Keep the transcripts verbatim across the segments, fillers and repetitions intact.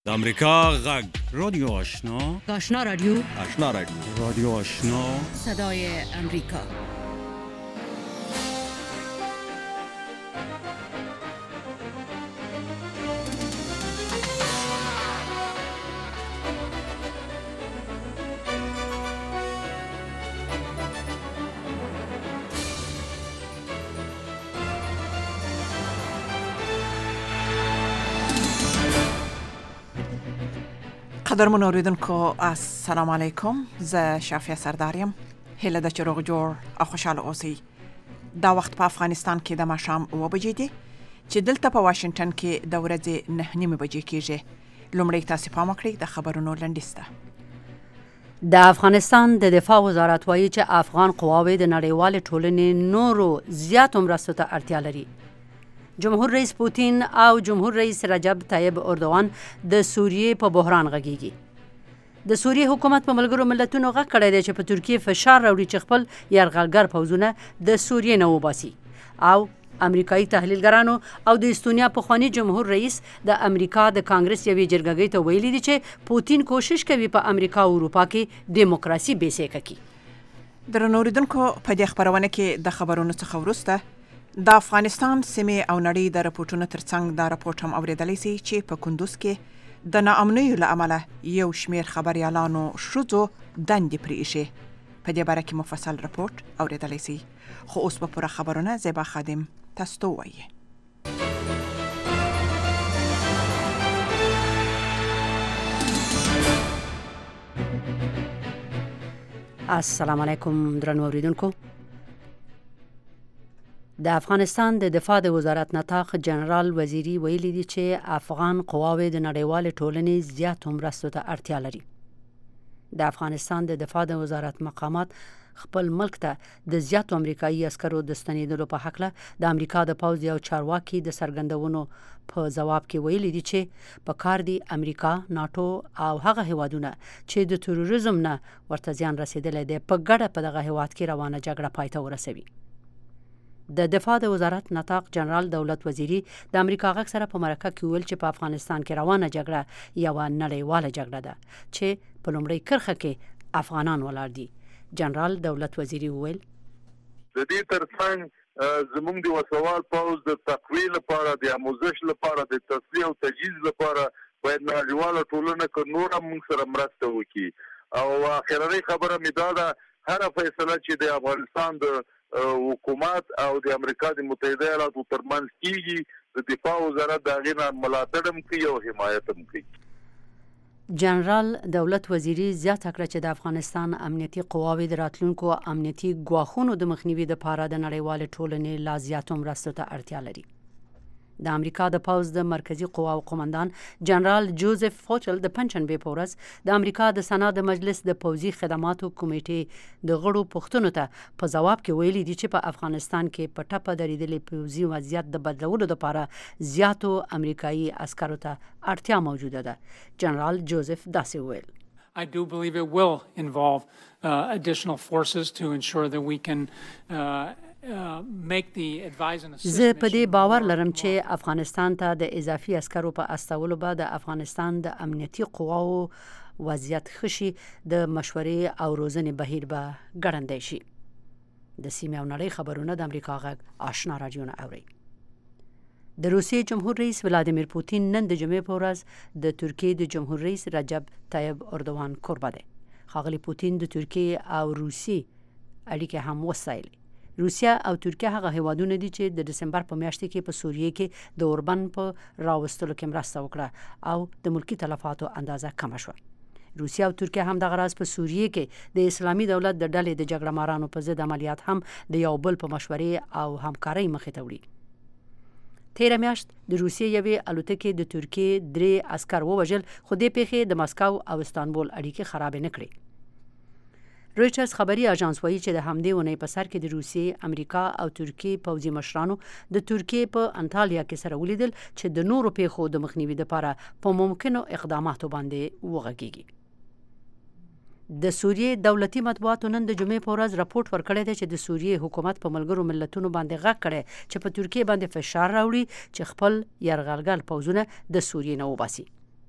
د امریکا غږ رادیو آشنا آشنا رادیو آشنا رادیو رادیو آشنا صدای امریکا. قدرمن اوریدونکو السلام علیکم. زه شافیه سرداریم. هیله ده چې روغ جوړ او خوشاله اوسئ. دا وخت په افغانستان کې د ماښام اوه بجې دي چې دلته په واشنگټن کې د ورځې نه نیمې بجې کېږي. لومړی تاسې پام وکړئ د خبرونو لنډیز ته. د افغانستان د دفاع وزارت وایي چې افغان قواوې د نړیوالې ټولنې نورو زیاتو مرستو ته اړتیا لري. جمهور رئیس پوتین او جمهور رئیس رجب طیب اردوغان د سوریې په بحران غږیږي. د سوریې حکومت په ملګرو ملتونو غږ کړی دی چې په ترکیې فشار راوړي چې خپل یرغلګر پوځونه د سوریې نه وباسي. او امریکایي تحلیلګرانو او د استونیا پخوانی جمهور رئیس د امریکا د کانګرس یوې جرګې ته ویلي دي چې پوتین کوشش کوي په امریکا او اروپا کې دیموکراسي بیسیکه کړي. درنو اوریدونکو په دې خبرونه کې د خبرونو څخه وروسته د افغانستان سیمې او نړۍ د راپورټونو ترڅنګ دا راپورټ هم اورېدلی سي چې په کندوز کې د ناامنیو له امله یو شمېر خبریالانو ښځو دندې پرې ایښې. په دې باره کې مفصل راپورټ اورېدلی سي. خو اوس به پوره خبرونه زیبا خادم تاسو ته ووایي. السلام علیکم درنو اوریدونکو. د افغانستان د دفاع د وزارت نطاق جنرال وزیری ویلي دي چې افغان قواوې د نړیوالې ټولنې زیاتو مرستو ته اړتیا لري. د افغانستان د دفاع د وزارت مقامات خپل ملک ته د زیاتو امریکایي عسکرو د ستنېدلو په هکله د امریکا د پوځ یو چارواکي د څرګندونو په ځواب کې ویلي دي چې په کار دي امریکا، ناټو او هغه هیوادونه چې د تروریزم نه ورته زیان رسېدلی دی په ګډه په دغه هیواد کې روانه جګړه پای ته ورسوي. د دفاع د وزارت نطاق جنرال دولت وزیری د امریکا غږ سره په مرکه کې ویل چې په افغانستان کې روانه جګړه یوه نړیواله جګړه ده چې په لومړۍ کرښه کې افغانان ولاړ دي. جنرال دولت وزیری ویل د دې ترڅنګ زموږ د وسوال پوځ د تقویه لپاره، د آموزش لپاره، د تصفیه او تجهیز لپاره باید نړیواله ټولنه که نور هم موږ سره مرسته وکړي. او اخرنۍ خبره مې دا ده، هره فیصله چې د افغانستان د حکومت او د امریکا د متحده ایالاتو ترمنځ کیږي، د دفاع وزارت د هغې نه ملاتړ هم کوي او حمایت هم کوي. جنرال دولت وزیری زیاته کړه چې د افغانستان امنیتي قواوې د راتلونکو امنیتي ګواښونو د مخنیوي لپاره د نړیوالې ټولنې لا زیاتو مرستو ته اړتیا لري. د امریکا د پوځ د مرکزی قواو قومندان جنرال جوزف فوچل د پنجشنبې په ورځ د امریکا د سنا د مجلس د پوځي خدماتو کمیټې د غړو پوښتنو ته په ځواب کې ویلي دي چې په افغانستان کې په ټپه درېدلې پوځي وضعیت د بدلولو لپاره زیاتو امریکایي عسکرو ته اړتیا موجوده ده. جنرال جوزف داسې ویل I do believe it will involve uh, additional forces to ensure that we can uh, زه په دې باور لرم چې افغانستان ته د اضافي عسکرو په استولو به د افغانستان د امنیتي قواو وضعیت ښه شي، د مشورې او روزنې بهیر به ګړندی شي. د سیمې او نړۍ خبرونه د امریکا غږ آشنا رادیو نه اورئ. د روسیې جمهور رئیس ولادیمیر پوتین نن د جمعې په ورځ د ترکیې د جمهور رئیس رجب طیب اردوغان کوربه دی. ښاغلي پوتین د ترکیې او روسیې اړیکې هم وستایلې. روسیا او ترکیه هغه هیوادونه دي چې د دسمبر په میاشت کې په سوریې کې د اوربن په راوستلو کې مرسته وکړه او د ملکی تلفاتو اندازه کمه شوه. روسیا او ترکیه هم دغه راز په سوریې کې د اسلامي دولت د ډلې د جګړه مارانو په ضد عملیات هم د یو بل په مشورې او همکارۍ مخې ته وړي. تیره میاشت د روسیې یوې الوتکې د ترکیې درې عسکر ووژل، خو دې پیښې د مسکو او استانبول اړیکې خرابې نه کړې. رویټرز خبري اژانس وایي چې د همدې اونۍ په سر کې د روسیې، امریکا او ترکیې پوځي مشرانو د ترکیې په انټالیا کې سره ولیدل چې د نورو پیښو د مخنیوي لپاره په ممکنو اقداماتو باندې وغږیږي. د سوریې دولتي مطبوعاتو نن د جمعې په ورځ راپورټ ورکړی دی چې د سوریې حکومت په ملګرو ملتونو باندې غږ کړی چې په ترکیې باندې فشار راوړي چې خپل یرغلګر پوځونه د سوریې نه وباسي.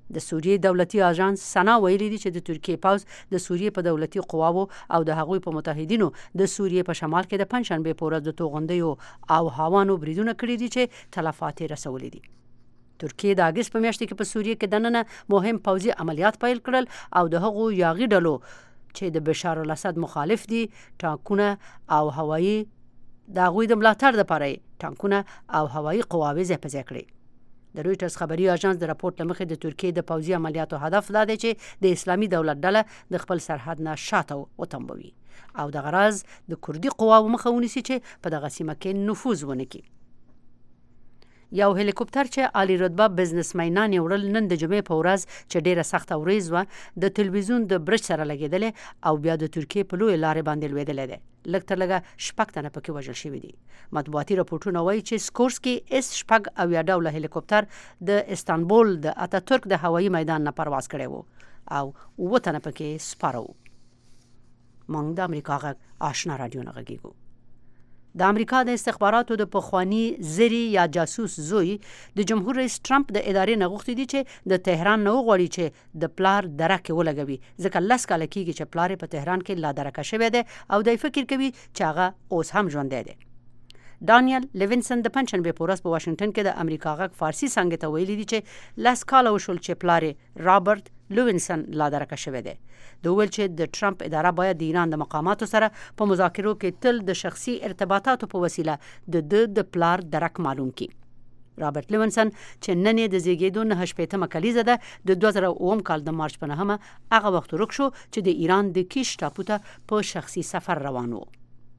د سوریې دولتي اژانس سنا ویلي دي چې د ترکیې پوځ د سوریې په دولتي قواو او د هغوی په متحدینو د سوریې په شمال کې د پنځشنبې په ورځ د توغندیو او هاوانو بریدونه کړي دي چې تلفات یې رسولي دي. ترکیې د اګست په میاشت کې په سوریې کې دننه مهم پوځي عملیات پیل کړل او د هغو یاغي ډلو چې د بشار الاسد مخالف دي ټانکونه او هوایي د هغوی د ملاتړ لپاره ټانکونه او هوایي قواوې ځای په ځای کړي. د رویټرز خبري اژانس د راپورټ له مخې د ترکیې د پوځي عملیاتو هدف دا دی چې د اسلامي دولت ډله د خپل سرحد نه شاته وتمبوي او د غرض د کردي قواو مخه ونیسي چې په دغه سیمه کې نفوذ ونه کړي. یو هلیکوپټر چې عالی رتبه بزنسمینان یې وړل نن د جمعې په ورځ چې ډیره سخته ورځ وه د تلویزیون د برج سره لګېدلې او بیا د ترکیې په لویې لارې باندې لوېدلی دی. لږ تر لږه شپږ تنه پکې وژل شوي دي. مطبوعاتي راپورټونه وایي چې سکورسکي اس شپږ اویا ډوله هلیکوپټر د استانبول د اتاتورک د هوایي میدان نه پرواز کړی و او اووه تنه پکې سپاره وو. موږ د امریکا غږ آشنا راډیو نه غږیږو. د امریکا د استخباراتو د پخوانی زری یا جاسوس زوی د جمهور رئیس ټرمپ د ادارې نه غوښتي دي چې د تهران نه وغواړي چې د پلار درکه ولګوي ځکه لس کاله کېږي چې پلار په تهران کې لا درکه شوی دی او دی فکر کوي چې هغه اوس هم ژوندی دی. دانیل لیوینسن د پنځشنبې په ورځ په واشنگټن کې د امریکا غږ فارسي څانګې ته ویلي دي چې لس کاله وشول چې پلار رابرټ لیوینسن لا درکه شوی دی. د ویل چې د ټرمپ اداره باید د ایران د مقاماتو سره په مذاکرو کې تل د شخصي ارتباطاتو په وسیله د د د پلار درک معلوم کړي. رابرټ لیوینسن چې نن یې د زیږېدو نهه شپېتمه کلیزه ده د دوه زره اووم کال د مارچ په نهمه هغه وخت ورک شو چې د ایران د کیش ټاپو ته په شخصي سفر روان و.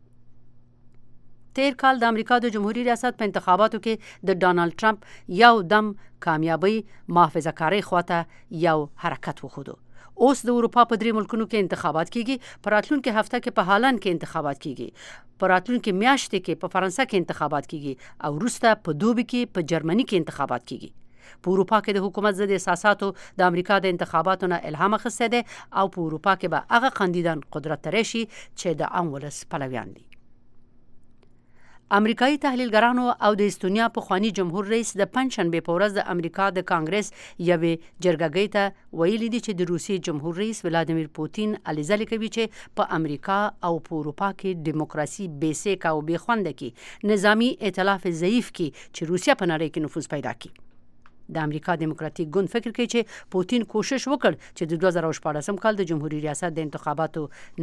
تیر کال د امریکا د جمهوریت ریاست په انتخاباتو کې د ډانلډ ټرمپ یو دم کامیابی محافظه کاری خواته یو حرکت وخوده. اوس د اروپا په درې ملکونو کې انتخابات کیږي. په راتلونکي هفته کې په هالند کې انتخابات کیږي. په راتلونکي میاشت کې په فرانسه کې انتخابات کیږي او وروسته په دوبي کې په جرمني کې انتخابات کیږي. په اروپا کې د حکومت ضد احساساتو د امریکا د انتخاباتو نه الهام اخیستی دی او په اروپا کې به هغه کاندیدان قدرت ته راشي چې د عام ولس پلویان دي. امریکایي تحلیلګرانو او د استونیا پخوانی جمهور رئیس د پنځشنبې په ورځ د امریکا د کانګرس یوې جرګهګۍ ته ویلي دي چې د روسیې جمهور رئیس ولادیمیر پوتین الیزلې کوي چې په امریکا او په اروپا کې دیموکراسي بیسیک او بې خونده کې نظامی ائتلاف ضعیف کې چې روسیه په نړۍ کې نفوذ پیدا کړي. د امریکا دیموکراتیک ګوند فکر کوي چې پوتین کوشش وکړ چې د دوه زره شپاړسم کال د جمهوریت ریاست د انتخاباتو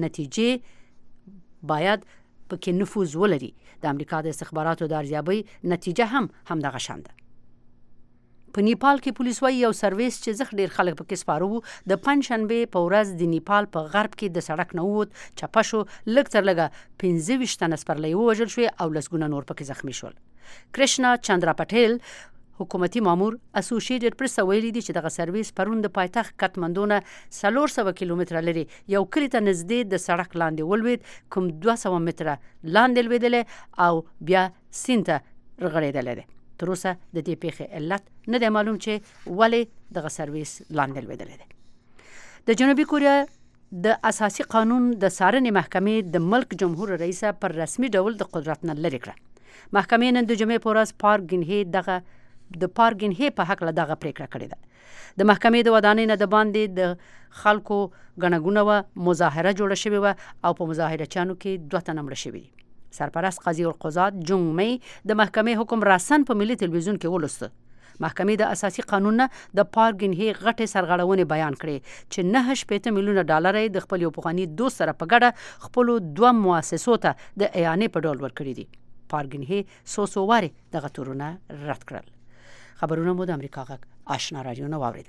نتیجې باید پکې نفوذ ولري. د امریکا د استخباراتو د ارزیابۍ نتیجه هم همدغه شان ده. په نیپال کې پولیس وايي یو سرویس چې زخ ډیر خلک پکې سپاره وو د پنځشنبې په ورځ د نیپال په غرب کې د سړک نه ووت، چپه شو، لږ تر لږه پنځه ویشت تنه سپرلۍ ووژل شوې او لسګونه نور پکې زخمي شول. کرشنا چندرا پټیل حکومتي مامور اسوسییټډ پریس ویلي دي چې دغه سرویس پرون د پایتخت کټمندو نه څلور سوه کیلومتره لري یو کلي ته نږدې د سړک لاندې ولوېد، کوم دوه سوه متره لاندې لوېدلی او بیا سیند ته رغړېدلی دی. تر اوسه د دې پیښې علت نه دی معلوم چې ولې دغه سرویس لاندې لوېدلی دی. د جنوبي کوریا د اساسي قانون د څارنې محکمې د ملک جمهور رئیسه پر رسمي ډول د قدرت نه لرې کړه. محکمې نن د جمعې په ورځ پارک ګینهې دغه د پارک ګینهې په هکله دغه پریکړه کړې ده. د محکمې د ودانۍ نه د باندې د خلکو ګڼه ګوڼه وه، مظاهره جوړه شوې وه او په مظاهرچیانو کې دوه تنه مړه شوي دي. سرپرست قاضي القضات جونګ می د محکمې حکم راسن په ملي تلویزیون کې ولوسته. محکمې د اساسي قانون نه د پارک ګینهې غټې سرغړونې بیان کړې چې نهه شپېته میلیونه ډالر یې د خپل یو پخواني دوست سره په ګډه خپلو دوه مؤسسو ته د اعانې په ډول ورکړي دي. پارک ګینهې څو څو وارې دغه تورونه رد کړل. خبرونه مو د امریکا غږ آشنا راډیو نه واورېدل.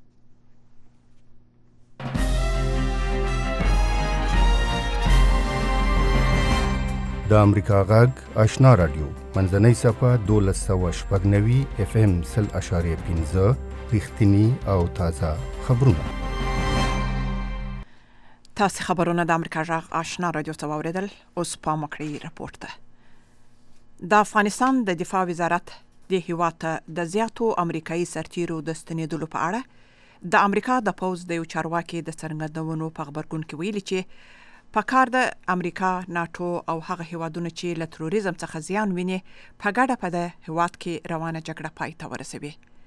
د امریکا غږ آشنا راډیو منځنۍ صفحه دولس سوه شپږ نوي اف ام سل اشاریه پنځه رښتیني او تازه خبرونه. تاسو خبرونه د امریکا غږ آشنا راډیو ته واورېدل. اوس پام وکړئ راپورټ ته. د افغانستان د دفاع وزارت د هیواد ته د زیاتو امریکایي سرتیرو د ستنېدلو په اړه د امریکا د پوځ د یو چارواکي د څرګندونو په خبرګون کې ویلي چې په کار د امریکا، ناټو او هغه هیوادونو چې له تروریزم څخه زیان ویني په ګډه په د هیواد کې روانه جګړه پای ته ورسوي.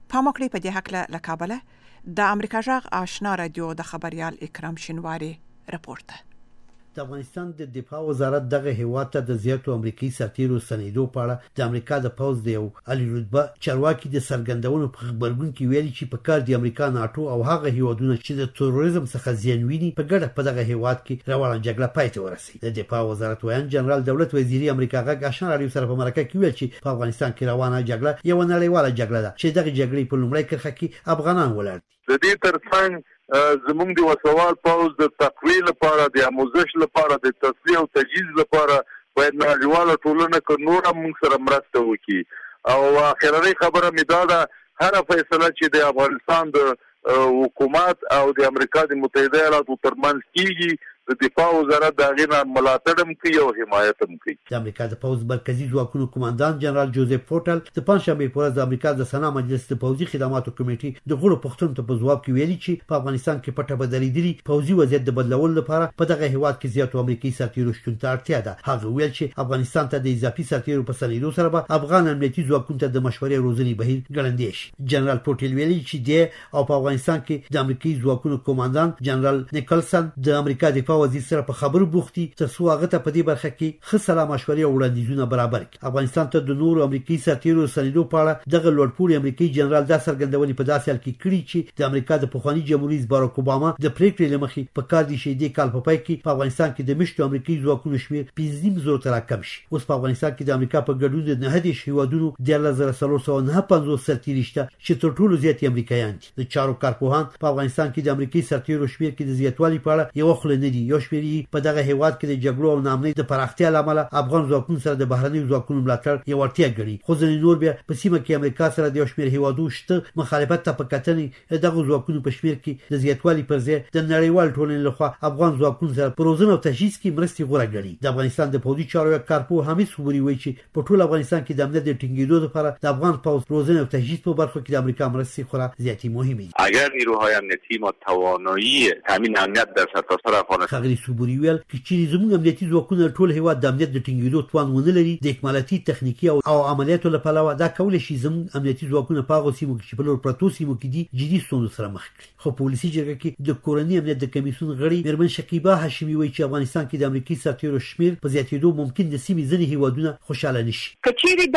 پام وکړئ په دې هکله له کابله د امریکا غږ آشنا رادیو د خبريال اکرام شینواری رپورت. د افغانستان د دفاع وزارت دغه هیواد ته د زیاتو امریکایي سرتیرو سنیدو په اړه د امریکا د پوز د یو عالی رتبه چارواکي د سرګندونو په خبرګون کې ویلي چې په کار د امریکا ناتو او هغه هیوادونو چې د تروریزم څخه زیان ویني په ګډه په دغه هیواد کې روانه جګړه پای ته ورسوي. د دفاع وزارت ویان جنرال دولت وزیری امریکا غږ آشنا رادیو سره په مرکه کې ویل چې په افغانستان کې روانه جګړه یو نړیواله جګړه ده چې دغه جګړې په لومړۍ کرښه کې افغانان ولاړ دي. د دې ترڅنګ زموږ د وسوال پوز د تقویه لپاره د آموزش لپاره د تصفیه او تجهیز لپاره باید نړیواله ټولنه که نور هم موږ سره مرسته وکړي. او اخرنۍ خبره مې دا ده هر فیصله چې د افغانستان د حکومت او د امریکا د متحده ایالاتو ترمنځ کیږي د دفاع وزارت د هغې نه ملاتړ هم کوي او حمایت هم کوي. د امریکا د پوز مرکزي ځواکونو قوماندان جنرال جوزف فوټل د پنځشنبې په ورځ د امریکا د سنا مجلس د پوځي خدماتو کمیټې د غړو پوښتنو ته په ځواب کې ویلي چې په افغانستان کې پټه بدلیدلي پوځي وضعیت د بدلولو لپاره په دغه هیواد کې زیاتو امریکایي سرتیرو شتون ته اړتیا ده. هغه ویل چې افغانستان ته د اضافي سرتیرو په سنیدو سره به افغان امنیتي ځواکونو ته د مشورې روزنې بهیر ګړندی شي. جنرال فوټل ویلي چې د او په افغانستان کې د امریکایي ځواکونو قوماندان جنرال نیکلسن د امریکا دفاع وزیر سره په خبرو بوختي تر څو هغه ته په دې برخه کې ښه سلا مشورې او وړاندیزونه برابر کړي. افغانستان ته د نورو امریکایي سرتیرو سنیدو په اړه دغه لوړپوړي امریکایي جنرال دا څرګندونې په داسې حال کې کړي چې د امریکا د پخواني جمهوریت باراک اوباما د پریکړې لمخې په کار دي چې د کال په پای کې په افغانستان کې د مشتو امریکایي ځواکونو شمیر پنځه نیم زره ته راکم شي. اوس په افغانستان کې د امریکا په ګډون د نهه دېرش هیوادونو دیارلس زره څلور سوه نهه پنځوس سرتیري شته چې تر ټولو زیات امریکایان دي. د چارو کارپوهان په افغانستان کې د امریکایي سرتیرو شمیر کې د زیاتوالي په اړه یو خل نه دي. یو شمیر په دغه هیواد کې د جګړو او نامنۍ د پراختیا لامل افغان ځواکونو سره د بهرنیو ځواکونو ملاتړ یو اړتیا ګڼي. خو ځینې نور بیا په سیمه کې امریکا سره د یو شمېر هیوادونو شته مخالفت ته په کتنې دغه ځواکونو په شمېر کې د زیاتوالي پر ځای د نړیوال ټولنې لخوا افغان ځواکونو سره په روزنه او تجهیز کې مرستې غوره ګڼي. د افغانستان د پوځي چارو کارپوه حمید صبوري وایي چې په ټول افغانستان کې د امنیت د ټینګېدو لپاره د افغان پوځ روزنه او تجهیز په برخه کې د امریکا مرستې خورا زیاتې مهمې دي. اگر نیروهای امنیتی ما توانایی تامین امنیت در سرتاسر افغانستان خغلی صبوري ویل چې زموږ امنیتي ځواکونه ټول هیواد د امنیت د ټینګېدو توان ونه لري. د اکمالاتي تخنیکی او, او عملیاتو لپاره دا کول شي زموږ امنیتي ځواکونه په هغو سیمو کې چې په لور پرتو سیمو کې دي جدي ستونزو سره مخ کړي. خو په ولسي جرګه کې د کورني امنیت د کمیسیون غړي میرمن شکیبه هاشمي وایي چې افغانستان کې د امریکایي سرتیرو شمیر په زیاتېدو ممکن د سیمې ځینې هیوادونه خوشاله نشي. کچېرې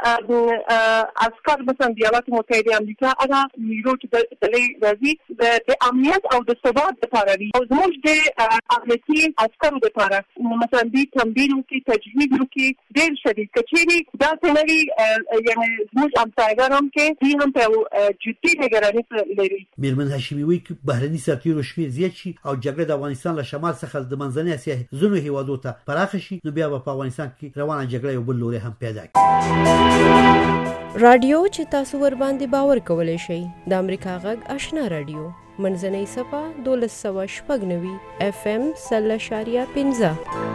دغه عسکر مثلا د ایالاتو متحده امریکا هغه نیرو چې دلې راځي د امنیت او د ثبات لپاره دي او زموږ د امنیتي عسکرو لپاره مثلا دې تمرین وکړي تجهیز وکړي ډېر شدید کچېرې دا څنګه یعنې زموږ همسایګان هم کې دې هم په جدي نگراني لري. میرمن هاشمي وایي چې بهرني سرتیرو شمیر زیات شي او جګړه د افغانستان له شمال څخه د منځنۍ اسیا ځینو هیوادو ته پراخه شي نو بیا په افغانستان کې روانه جګړه یو بل لوري هم پیدا کړي. رادیو چې تاسو ور باندې باور کولای شئ د امریکا غږ آشنا رادیو منځنۍ صفه دولس سوه شپږ نوي اف ام سل اشاریه پنځه.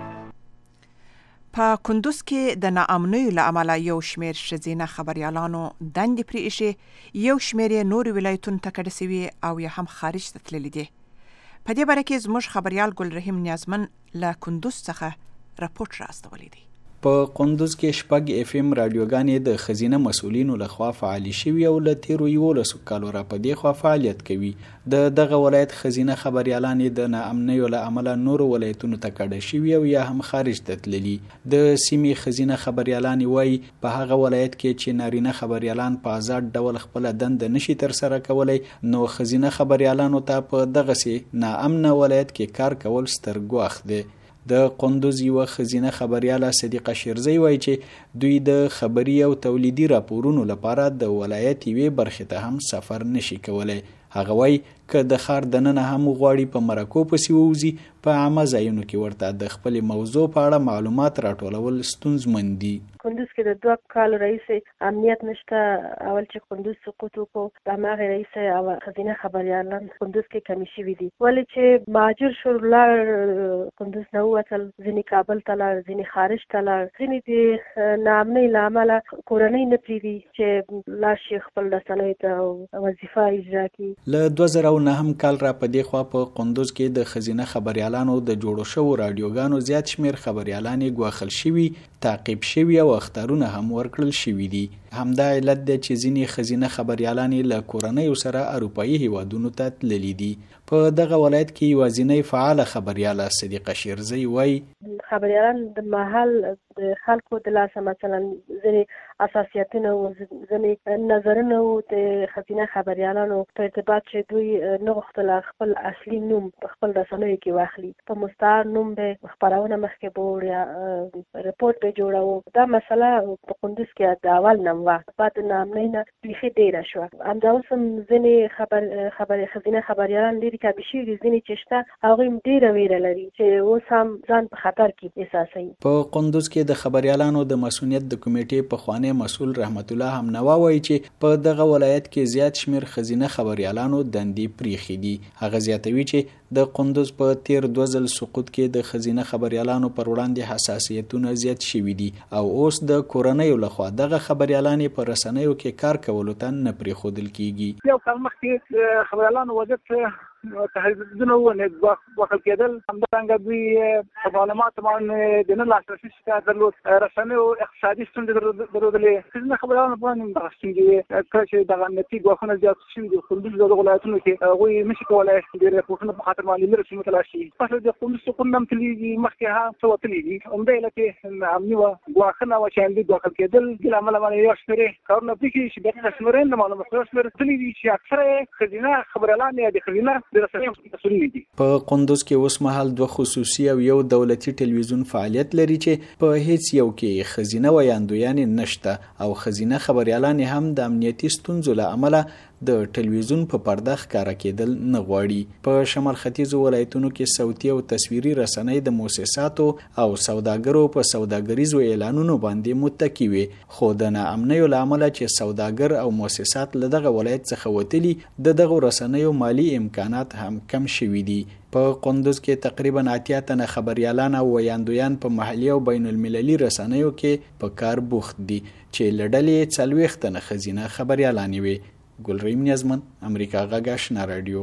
په کندوز کې د ناامنیو له امله یو شمېر ښځینه خبریالانو دندې پرې ایښې، یو شمېر یې نورو ولایتونو ته کډه سوي او یا هم خارج ته تللي دي. په دې باره کې زموږ خبریال ګلرحیم نیازمن له کندوز څخه راپورټ راستولی دی. په قندوز کې شپږ اف ام رادیوګانې د ښځینه مسؤلینو لخوا فعالي شوي او له تیرو یولسو کالو را په دې خوا فعالیت کوي. د دغه ولایت ښځینه خبریالانې د ناامنیو له امله نورو ولایتونو ته کډه شوي او یا هم خارج ته تللي. د سیمې ښځینه خبریالانې وایي په هغه ولایت کې چې نارینه خبریالان په آزاد ډول خپله دنده نشي ترسره کولی نو ښځینه خبریالانو ته په دغسې ناامنه ولایت کې کار کول ستر ګواښ دی. د قندوز یوه ښځینه خبریاله صدیقه شیرزی وایي چې دوی د خبري او تولیدي راپورونو لپاره د ولایت یوې برخې ته هم سفر نشي کولی. هغه وایي که د ښار دننه هم غواړي په مرکو پسې ووځي په عامه ځایونو کې ورته د خپلې موضوع په اړه معلومات راټولول ستونزمن دي. کندوز کې د دوه کالو راهیسې امنیت نشته. اول چې کندوز سقوط وکړو د هماغې راهیسې او ښځینه خبریالان کندوز کې کمې شوي دي. ولې چې مهاجر شو لاړ کندوز نه ووتل، ځینې کابل ته لاړ، ځینې خارج ته لاړ، ځینې د ناامنۍ له امله کورنۍ نه پرېږدي چې لاړ شي خپل رسنیو ته وظیفه اجرا کړي. له دوه زره او نهم کال را په دې خوا په قندوز کې د ښځینه خبریالانو د جوړو شوو راډیوګانو زیات شمېر خبریالانې ګواښل شوي، تعقیب شوي او اخطارونه هم ورکړل شوي دي. همدا علت دی چې ځینې ښځینه خبریالانې له کورنیو سره اروپایي هیوادونو ته تللي دي. په دغه ولایت کې یوازینۍ فعاله خبریاله صدیقه شیرزی وایي خبریالان د محل د خلکو د لاسه مثلا ځینې اساسیتونه او ځینې نظرونه او د ښځینه خبریالانو په ارتباط چې دوی نه غوښتل خپل اصلي نوم په خپل رسنیو کې واخلي، په مستعار نوم به خبرونه مخکې به یا رپورټ به جوړاو. دا مسله په کندوز کې د اول نه وه، بعد نامنۍ نه بیخي ډېره شوه. همدا اوس هم ځینې خبر خبرې ښځینه خبریالان ډېرې کمې شوي دي، ځینې چې شته هغوی هم ډېره ویره لري چې اوس هم ځان په خطر کې احساسوي. په قندوز کې د خبریالانو د مسؤلیت د کمیټې پخوانی مسؤل رحمت الله همنوا وایي چې په دغه ولایت کې زیات شمیر ښځینه خبریالانو دندې پریښي دي. هغه زیاتوي چې د قندوز په تیر دوه ځل سقوط کې د ښځینه خبریالانو پر وړاندې حساسیتونه زیات شوي دي او اوس د کورنیو لخوا دغه خبریالانې په رسنیو کې کار کولو ته نه پرېښودل کېږي. یو کال مخکې خبریالانو وضعیت تهدیدونه ونه وکړل کېدل، همدارنګه دوی په معلوماتو باندې د نه لاسرسي شکایت درلود، رسنیو اقتصادي ستونزې درلودلې. ښځینه خبریالانو باندې دغه ستونزې کله چې دغه امنیتي ګواښونه زیات شوي دي کندوز دغه ولایتونو کې هغوی نشي کولی د رپورټونو په خاطر باندې لرې سیمو ته لاړ شي. پس د کندوز سقوط هم تللي دي، مخکې هم څه وتلي دي. همدې علت یې امني وه ګواښونه وه چې امني ګواښل کېدل، دې له امله باندې یو شمېرې کارونه پرېښي چې دقیقه شمېرې نه معلومه شوه، یو شمېر تللي دي چې اکثره یې ښځینه خبریالان یا د ښځینه په قندوز کې اوس مهال دوه خصوصي او یو دولتي ټلویزیون فعالیت لري چې په هیڅ یو کې ښځینه ویاندویانې نشته او ښځینه خبریالانې هم د امنیتي ستونزو له امله د ټلویزیون په پرده ښکاره کېدل نه غواړي. په شمال ختیځو ولایتونو کې صوتي او تصویري رسنۍ د مؤسساتو او سوداګرو په سوداګریزو اعلانونو باندې متکی وي، خو د ناامنیو له امله چې سوداګر او مؤسسات له دغه ولایت څخه وتلي، د دغو رسنیو مالی امکانات هم کم شوي دي. په قندوز کې تقریبا اتیا تنه خبریالان او ویاندویان په محلي او بین المللي رسنیو کې په کار بوخت دي چې له ډلې څلوېښت تنه ښځینه خبریالانې وي. ګلریم نیازمن، امریکا غږ آشنا راډیو.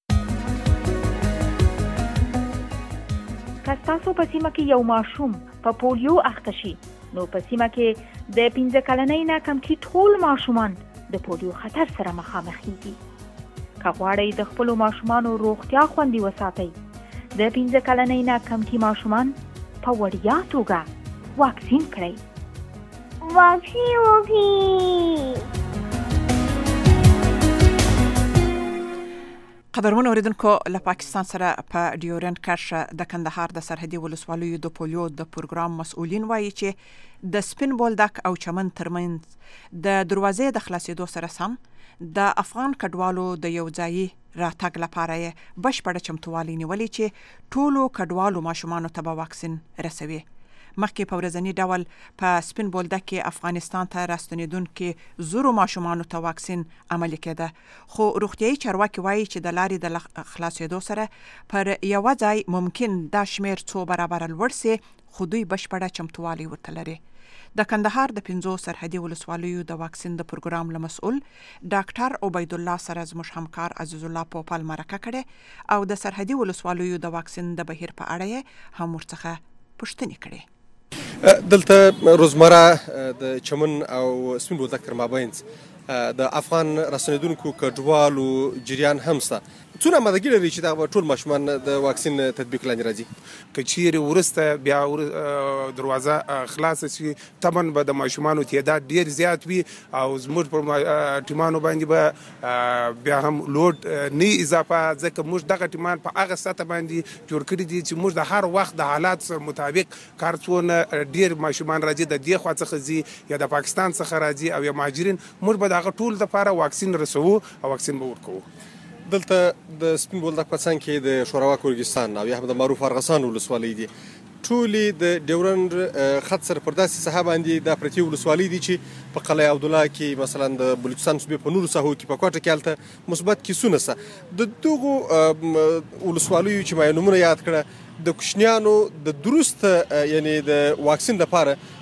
که ستاسو په سیمه کې یو ماشوم په پولیو اخته شي، نو په سیمه کې د پنځه کلنۍ نه کم کې ټول ماشومان د پولیو خطر سره مخامخ کیږي. که غواړئ د خپلو ماشومانو روغتیا خوندي وساتئ، د پنځه کلنۍ نه کم کې ماشومان په وړیا توګه واکسین کړئ. واکسین وکړئ. قدرمن اوریدونکو، له پاکستان سره په ډیورنډ کرښه د کندهار د سرحدي ولسوالیو د پولیو د پروګرام مسؤلین وایي چې د سپین بولدک او چمن ترمنځ د دروازې د خلاصېدو سره سم د افغان کډوالو د یو ځایي راتګ لپاره یې بشپړه چمتووالی نیولې چې ټولو کډوالو ماشومانو ته به واکسین رسوي. مخکې په ورځني ډول په سپین بولدک کې افغانستان ته راستنېدونکو زرو ماشومانو ته واکسین عملي کېده، خو روغتیايي چارواکي وایي چې د لارې د خلاصېدو سره پر یوه ځای ممکن دا شمېر څو برابره لوړ سي، خو دوی بشپړه چمتووالی ورته لري. د کندهار د پنځو سرحدي ولسوالیو د واکسین د پروګرام له مسؤل ډاکټر عبید الله سره زموږ همکار عزیز الله پوپل مرکه کړې او د سرحدي ولسوالیو د واکسین د بهیر په اړه هم ورڅخه پوښتنې کړې. دلته روزمره د چمن او سپین بولدک تر مابینځ د افغان راستنېدونکو کډوالو جریان هم شته. څونه آمادګي لري چې دا ټول ماشومان د واکسین تطبیق لاندې راځي؟ که چیرې وروسته بیا دروازه خلاصه شي، طبعا به د ماشومانو تعداد ډېر زیات وي او زموږ په ټیمانو باندې به بیا هم لوډ نه اضافه، ځکه موږ دغه ټیمان په هغه سطح باندې جوړ کړي دي چې موږ د هر وخت د حالات مطابق کار څونه ډېر ماشومان راځي د دې خوا څخه ځي یا د پاکستان څخه راځي او یا مهاجرین، موږ به د هغه ټول لپاره واکسین رسوو او واکسین به ورکوو. دلته د سپین بولدک په څنګ کې د شوراوا کورګستان او یا هم د معروف ارغسان ولسوالۍ دي، ټولې د ډیورنډ خط سره پر داسې ساحه باندې د پرتې ولسوالۍ دي چې په قلعه عبدالله کې مثلا د بلوچستان صوبې په نورو ساحو کې په کوټه کې هلته مثبت کیسونه شته. د دغو ولسوالیو چې ما یې نومونه یاد کړه، د کوچنیانو د درست یعنی د واکسین لپاره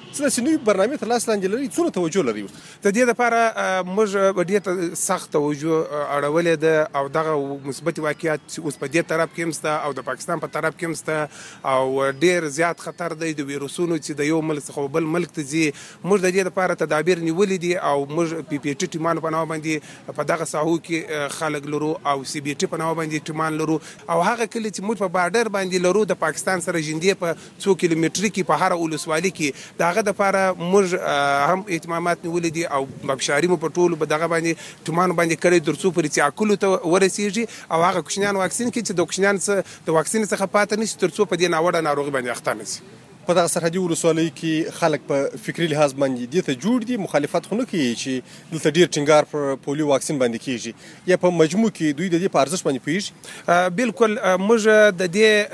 څه داسې نوې برنامې تر لاس لاندې لري څونه توجه لري د دې لپاره موږ ډېر سخت توجه اړولې ده او دغه مثبت واقعیت اوس په دې طرف کې هم شته او د پاکستان په طرف کې هم شته او ډېر زیات خطر دی د ویروسونو چې د یو ملک څخه بل ملک ته ځي. موږ د دې لپاره تدابیر نیولې دي او موږ پی پی ټي ټیمانو په نامه باندې په دغه ساحو کې خلک لرو او سی بی ټي په نامه باندې ټیمان لرو او هغه کلی چې موږ په بارډر باندې لرو د پاکستان سره ژوندې په څو کیلومتري کې په هر ولسوالۍ کې دغه لپاره موږ هم اهتمامات نیولې دي او بشاري مو په ټولو په دغه باندې ټیمان باندې کړی تر څو پرې چې عقلو ته ورسیږي او هغه کوچنیان واکسین کې چې د کوچنیان څخه د واکسین څخه پاتې نشي تر څو په دې ناوړه ناروغي باندې اخته نشي. په دغه سرحدي ولسوالیو کې خلک په فکري لحاظ باندې دې ته جوړ دي مخالفت خو نه کوي چې دلته ډېر ټینګار پر پولیو واکسین باندې کېږي یا په مجموع کې دوی د دې په ارزښت باندې پوهېږي؟ بالکل موږ د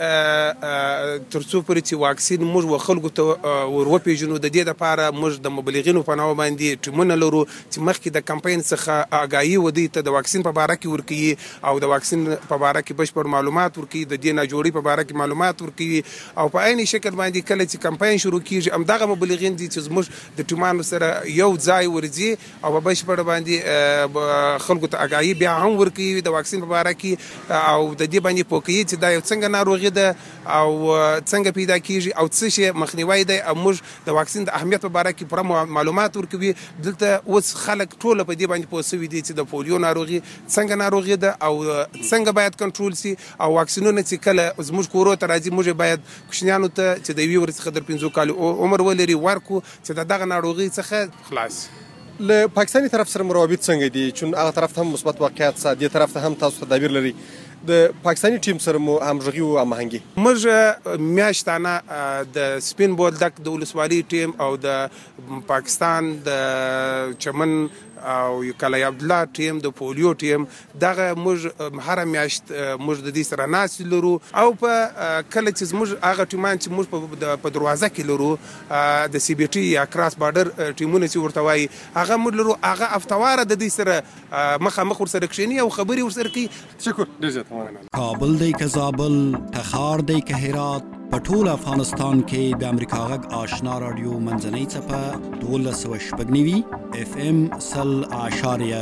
دې تر څو پورې چې واکسین موږ و خلکو ته ور وپېژنو د دې دپاره موږ د مبلغینو په نامه باندې ټیمونه لرو چې مخکې د کمپاین څخه آګاهي ودوی ته د واکسین په باره کې ورکوي او د واکسین په باره کې بشپړ معلومات ورکوي د دې ناجوړۍ په باره کې معلومات ورکوي او په عین شکل باندې کله چې کمپاین شروع کیږي همدغه مبلغین دي چې زموږ د ټیمانو سره یو ځای ورځي او په بشپړ باندې خلکو ته آګاهي بیا هم ورکوي د واکسین په باره کې او د دې باندې پوه کوي چې دا یو څنګه ناروغي ده او څنګه پیدا کیږي او څه شی مخنیوی دی او موږ د واکسین د اهمیت په باره کې پوره معلومات ورکوي. دلته اوس خلک ټول په دې باندې پوه شوي دي چې د پولیو ناروغي څنګه ناروغي ده او څنګه باید کنټرول سي او واکسینونه چې کله زموږ کورو ته راځي موږ باید کوچنیانو ته چې د یوې ورځې څخه در پنځو کالو عمر ولري ورکو چې د دغه ناروغۍ څخه خلاص. له پاکستاني طرف سره مروابط څنګه دي؟ چون هغه طرف ته هم مثبت واقعیت سره دې طرف ته هم تاسو تدابیر لري. د پاکستاني ټیم سره مو همغږي او هماهنګي؟ موږ میاشتانه د سپین بولدک د ولسوالۍ ټیم او د پاکستان د چمن او کله عبدالله ټیم د پولیو ټیم دغه موږ هر میاشت موږ د دې سره ناست لرو او په کله چې موږ هغه ټیمان چې موږ په دروازه کې لرو د سی بی ټي یا کراس بارډر ټیمونه چې ورته وایي هغه موږ لرو هغه افتواره د دې سره مخامخ ورسره کښېني او خبرې ورسره کوي. شکر ډېر زیات مننه. کابل دی که زابل، تخار دی که هرات، په ټول افغانستان کې د امریکا غږ آشنا رادیو منځنۍ څپه دولس سوه شپږ نوي اف ام سل اعشاریه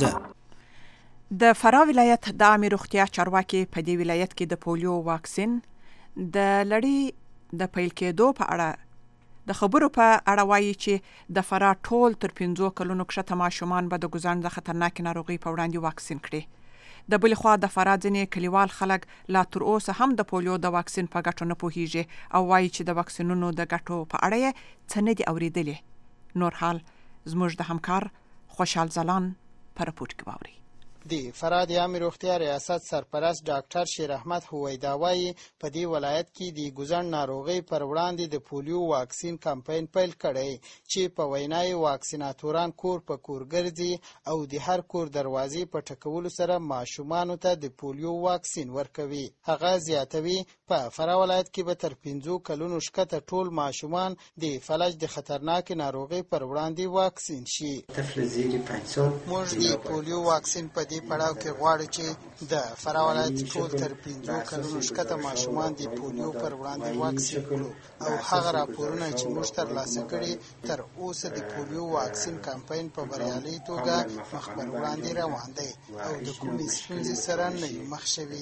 پنځه. د فراه ولایت د عامې روغتیا چارواکي په دې ولایت کې د پولیو واکسین د لړۍ د پیل کېدو په اړه د خبرو په اړه وایي چې د فراه ټول تر پنځو کلونو کښته ماشومان به د ګزاڼ د خطرناکې ناروغۍ په وړاندې واکسین کړي. د بلې خوا د فراه ځینې کلیوال خلک لا تر اوسه هم د پولیو د واکسین په ګټو نه پوهیږي او وایي چې د واکسینونو د ګټو په اړه یې څه نه دي اورېدلي. نور حال زموږ د همکار خوشحال ځلان په رپورټ کې واورئ. د فراه د عامې روغتیا ریاست سرپرست ډاکټر شیر احمد هویدا وایي په دې ولایت کې د ګزاڼ ناروغۍ پر وړاندې د پولیو واکسین کمپاین پیل کړی چې په وینا یې واکسیناتوران کور په کور ګرځي او د هر کور دروازې په ټکولو سره ماشومانو ته د پولیو واکسین ورکوي. هغه زیاتوي په فراه ولایت کې به تر پنځو کلونو ښکته ټول ماشومان د فلج د خطرناکې ناروغۍ پر وړاندې واکسین شي. موږ د پولیو واکسین په دې پړاو کې غواړي چې د فراه ولایت ټول تر پنځو کلونو ښکته ماشومان د پولیو پر وړاندې واکسین کړو او هغه راپورونه چې موږ ترلاسه کړي تر اوسه د پولیو واکسین کمپاین په بریالۍ توګه مخ پر وړاندې روان دی او د کومې ستونزې سره نه یو مخ شوي.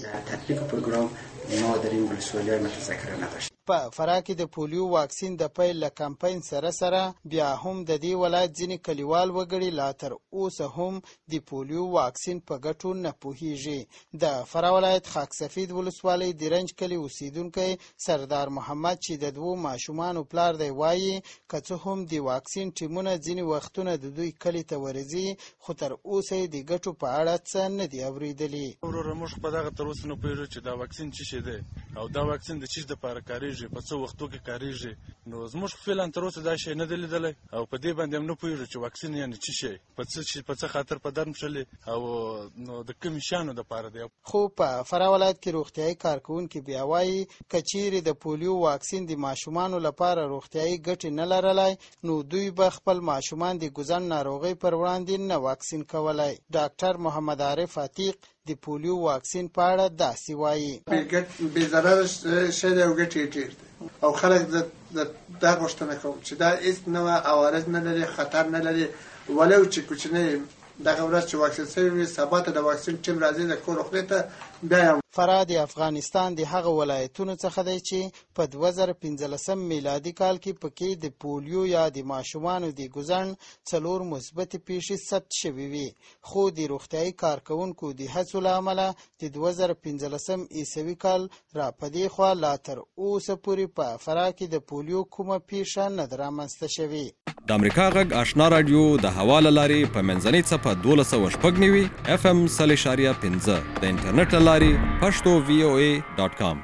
په فراه کې د پولیو واکسین د پیل له کمپاین سره سره بیا هم د دې ولایت ځینې کلیوال وګړي لا تر اوسه هم د پولیو واکسین په ګټو نه پوهیږي. د فراه ولایت خاک سفید ولسوالۍ د رنج کلي اوسیدونکی سردار محمد چې د دوو ماشومانو پلار دی وایي که څه هم د واکسین ټیمونه ځینې وختونه د دوی کلي ته ورځي خو تر اوسه یې د ګټو په اړه څه نه دي اورېدلي. وروره موږ په دغه تر اوسه نه پوهېږو چې دا واکسین څه شی دی او دا واکسین د څه دپاره کارېږي په څه وختو کې کارېږي. نو زموږ فعلا تر اوسه دا شی نه دی لیدلی او په دې باندې هم نه پوهېږو چې واکسین یعنې څه شی په څه په څه خاطر په درم شلې او نو د کومې شیانو دپاره دی. خو په فراه ولایت کې روغتیایي کارکوونکي بیا وایي که چیرې د پولیو واکسین د ماشومانو لپاره روغتیایي ګټې نه لرلی نو دوی به خپل ماشومان د ګزاڼ ناروغۍ پر وړاندې نه واکسین کولی. ډاکټر محمد عارف عتیق د پولیو واکسین په اړه داسې وایي. بې ضرره شی دی او ګټې یې ډېر دی. او خلک د دا غوښتنه کوم چې دا هیڅ نوع عوارض نه لري، خطر نه لري، ولو چې کوچنی دغه ورځ چې واکسین شوی وي سبا ته د واکسین ټیم راځي د کور خولې ته بیا هم. فراه د افغانستان د هغه ولایتونو څخه دی چې په دوه زره پنځلسم میلادي کال کې پکې د پولیو یا د ماشومانو د ګوزڼ څلور مثبتې پیښې ثبت شوې وي، خو د روغتیایي کارکوونکو د هڅو له امله د دوه زره پنځلسم عیسوي کال را په دې خوا لا تر اوسه پورې په فراه کې د پولیو کومه پیښه نه ده رامنځته شوې. د امریکا غږ آشنا رادیو د هوا له لارې په منځنۍ څپه دولس سوه شپږ نوي اف ام سل اشاریه پنځه د انټرنیټ له لارې پښتو وی او ای ډاټ کام.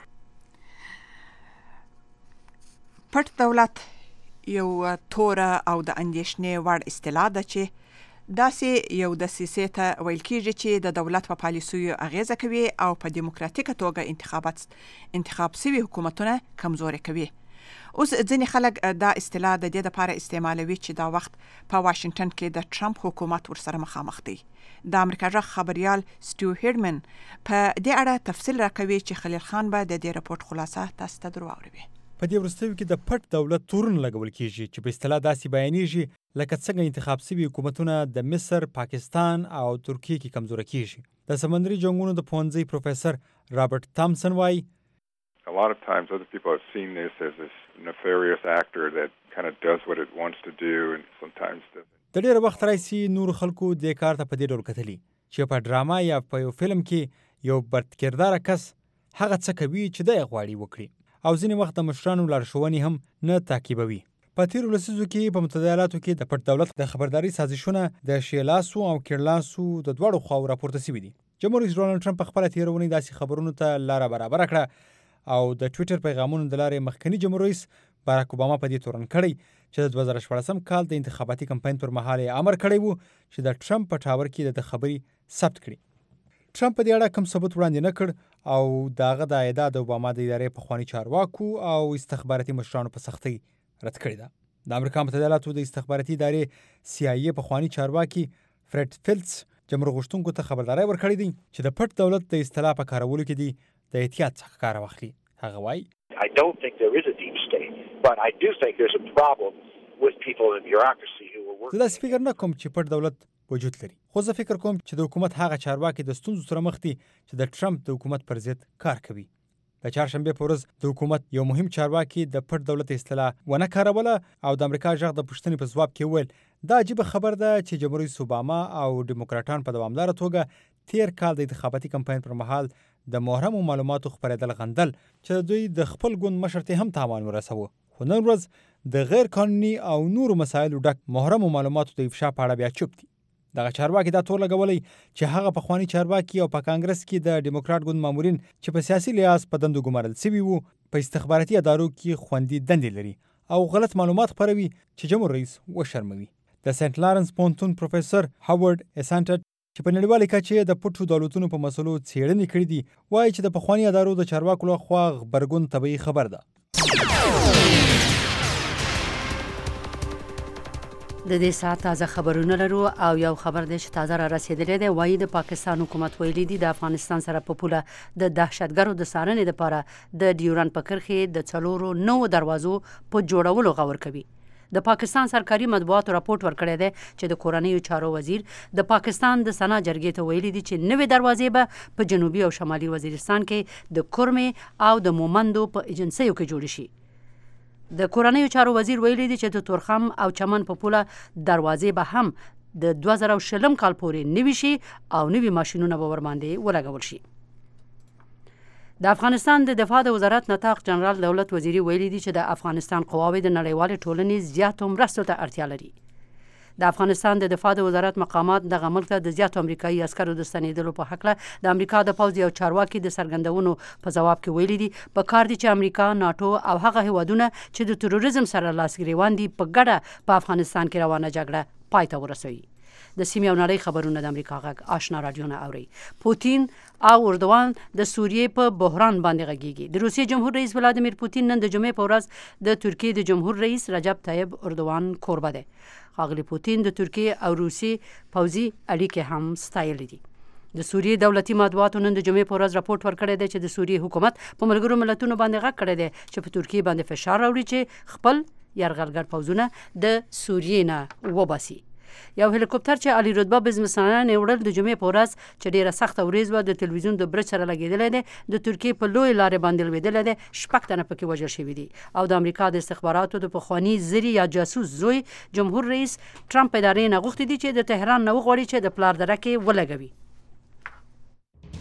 پټ دولت یو توره او د اندېښنې وړ اصطلاح ده چې داسې یو دسیسې ته ویل کېږي چې د دولت په پالیسیو اغیزه کوي او په دیموکراتیکه توګه انتخابات انتخاب شوي حکومتونه کمزوري کوي. اوس ځینې خلک دا اصطلاح د دې لپاره استعمالوي چې دا وخت په واشنگټن کې د ټرمپ حکومت ورسره مخامخ دی. د امریکا غږ خبريال سټیو هیرمن په دې اړه تفصیل راکوي چې خلیل خان به د دې راپورټ خلاصه تاسو ته درواوروي. په دې وروستیو کې د پټ دولت تورن لګول کیږي چې په اصطلاح داسې بیانېږي لکه څنګه انتخاب شوي حکومتونه د مصر، پاکستان او ترکیه کې کمزوري کیږي. د سمندري جنگونو د پوهنځي پروفیسور رابرټ تامسن وایي A lot of times other people have seen this as this nefarious actor that kind of does what it wants to do and sometimes doesn't. د ډېر وخت راځي نور خلکو د کار ته په دې ډول کتلي چې په ډراما یا په یو فلم کې یو بد کردار کس هغه څه کوي چې د غواړي وکړي او ځینې وخت د مشرانو لارښوونې هم نه تعقیبوي. په تیرو لسیزو کې په متحده ایالاتو کې د پټ دولت د خبرداري سازشونه د شیلاسو او کیرلاسو د دواړو خواو راپورته شوي دي. جمهور رئیس ډونالډ ټرمپ په خپله تېرونې داسې خبرونو ته لاره برابره کړه او د ټویټر پیغامونو د لارې مخکني جمهور رئیس باراک اوباما په دې تورن کړی چې د دوه زره شپاړسم کال د انتخاباتي کمپاین پر مهال یې امر کړی و چې د ټرمپ په ټاور کې د خبرې ثبت کړي. ټرمپ په دې اړه کوم ثبوت وړاندې نه کړ او دغه د ادعا د اوباما د ادارې پخواني چارواکو او استخباراتي مشرانو په سختۍ رد کړې ده. د امریکا متحده ایالاتو د استخباراتي ادارې سی آی ای پخواني چارواکي فرید فیلټس جمهور غوښتونکو ته خبرداری ورکړې دي چې د پټ دولت د اصطلاح په کارولو کې دي د احتیاط څخه کار واخلي. هغه وایي I don't think there is a deep state, but I do think there's a problem with people in bureaucracy who are working. زه داسې فکر نه کوم چې پټ دولت وجود لري، خو زه فکر کوم چې د حکومت هغه چارواکي د ستونزو سره مخ دي چې د ټرمپ د حکومت پر ضد کار کوي. د چهارشنبې په ورځ د حکومت یو مهم چارواکي د پټ دولت اصطلاح ونه کاروله او د امریکا غږ د پوښتنې په ځواب کې وویل دا عجیبه خبر ده چې جمهور رئیس اوباما او ډیموکراټان په دوامداره توګه تیر کال د انتخاباتي کمپاین پر مهال د محرمو معلوماتو خپرېدل غندل چې دوی د خپل ګوند مشر ته هم تاوان ورسوه. خو نن ورځ د غیر قانوني او نورو مسایلو ډک محرمو معلوماتو د افشا په اړه بیا چوپ دي. دغه چارواکي دا تور لګولی چې هغه پخواني چارواکي او په کانګرس کې د ډیموکراټ ګوند مامورین چې په سیاسي لحاظ په دندو ګمارل سوي وو په استخباراتي ادارو کې خوندي دندې لري او غلط معلومات خپروي چې جمهور رئیس وشرموي. د سنت لارنس پونتون پروفیسور هاورد اسانټ چې په نړیوالې کچې د پټو دولتونو په مسلو څېړنې کړې دي وایي چې د پخواني ادارو د چارواکو لخوا غبرګون طبیعي خبر ده. د دې ساعت تازه خبرونه لرو او یو خبر دی چې تازه را رسیدلی دی. وایي د پاکستان حکومت ویلي دي د افغانستان سره په پوله د دهشتګرو د څارنې لپاره د ډیورنډ په کرښې د څلورو نوو دروازو په جوړولو غور کوي. د پاکستان سرکاري مطبوعاتو راپورټ ورکړی دی چې د کورنیو چارو وزیر د پاکستان د سنا جرګې ته ویلي دي چې نوې دروازې به په جنوبي او شمالي وزیرستان کې د کورمې او د مومندو په ایجنسیو کې جوړې شي. د کورنیو چارو وزیر ویلي دي چې د تورخم او چمن په پوله دروازې به هم د دوه زره شلم کال پورې نوي شي او نوي ماشینونه به ورباندې ولګول شي. د افغانستان د دفاع د وزارت نطاق جنرال دولت وزیری ویلي دي چې د افغانستان قواوې د نړیوالې ټولنې زیاتو مرستو ته اړتیا لري. د افغانستان د دفاع د وزارت مقامات دغه ملک ته د زیاتو امریکایي عسکرو د ستنېدلو په هکله د امریکا د پوځ یو چارواکي د څرګندونو په ځواب کې ویلي دي په کار دي چې امریکا، ناټو او هغه هیوادونه چې د تروریزم سره لاس ګریوان دي په ګډه په افغانستان کې روانه جګړه پای ته ورسوي. د سیمې او نړۍ خبرونه د امریکا غږ آشنا رادیو نه اوري. پوتین او اردوان د سوریې په بحران باندې غږیږي. د روسیې جمهور رئیس ولادیمیر پوتین نن د جمعې په ورځ د ترکیې د جمهور رئیس رجب طیب اردوان کوربه دی. ښاغلي پوتین د ترکیې او روسیې پوځي اړیکې هم ستایلې دي. د سوریې دولتي مطبوعاتو نن د جمعې په ورځ راپورټ ورکړی دی چې د سوریې حکومت په ملګرو ملتونو باندې غږ کړی دی چې په ترکیې باندې فشار راوړي چې خپل یرغلګر پوځونه د سوریې نه وباسي. یو هلیکوپټر چې عالی رتبه بزنسمنان یې وړل د جمعې په ورځ چې ډیره سخته ورځ وه د تلویزیون د برج سره لګېدلی دی د ترکیې په لوی لارې باندې لوېدلی دی. شپږ تنه پکې وژل شوي دي او د امریکا د استخباراتو د پخواني زري یا جاسوس زوی جمهور رئیس ټرمپ ادارې نه غوښتي دي چې د تهران نه وغواړي چې د پلار درکې ولګوي.